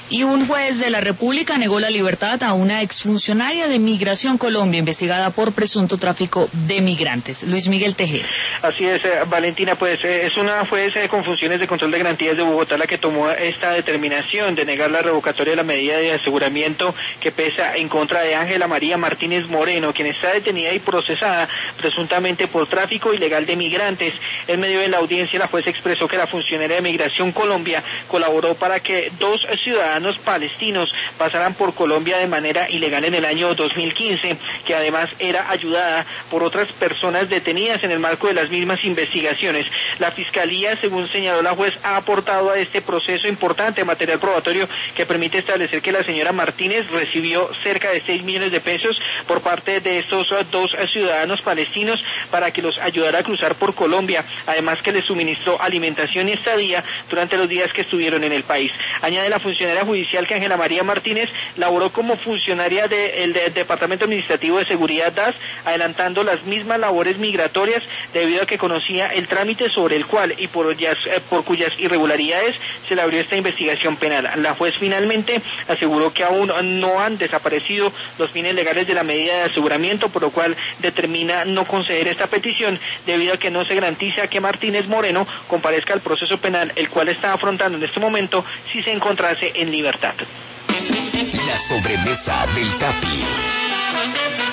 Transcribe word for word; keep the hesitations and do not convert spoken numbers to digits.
Y un juez de la República negó la libertad a una exfuncionaria de Migración Colombia investigada por presunto tráfico de migrantes. Luis Miguel Tejera. Así es, eh, Valentina, pues eh, es una juez eh, con funciones de control de garantías de Bogotá la que tomó esta determinación de negar la revocatoria de la medida de aseguramiento que pesa en contra de Ángela María Martínez Moreno, quien está detenida y procesada presuntamente por tráfico ilegal de migrantes. En medio de la audiencia, la juez expresó que la funcionaria de Migración Colombia colaboró para que dos ciudadanos palestinos pasaran por Colombia de manera ilegal en el año dos mil quince, que además era ayudada por otras personas detenidas en el marco de las mismas investigaciones. La Fiscalía, según señaló la juez, ha aportado a este proceso importante material probatorio que permite establecer que la señora Martínez recibió cerca de seis millones de pesos por parte de estos dos ciudadanos palestinos para que los ayudara a cruzar por Colombia, además que les suministró alimentación y estadía durante los días que estuvieron en el país. Añade la funcionaria judicial que Ángela María Martínez laboró como funcionaria del de, de Departamento Administrativo de Seguridad D A S, adelantando las mismas labores migratorias debido a que conocía el trámite sobre el cual y por, ellas, eh, por cuyas irregularidades se le abrió esta investigación penal. La juez finalmente aseguró que aún no han desaparecido los fines legales de la medida de aseguramiento, por lo cual determina no conceder esta petición debido a que no se garantiza que Martínez Moreno comparezca al proceso penal, el cual está afrontando en este momento si se encontrase en libertad. La sobremesa del Tapi.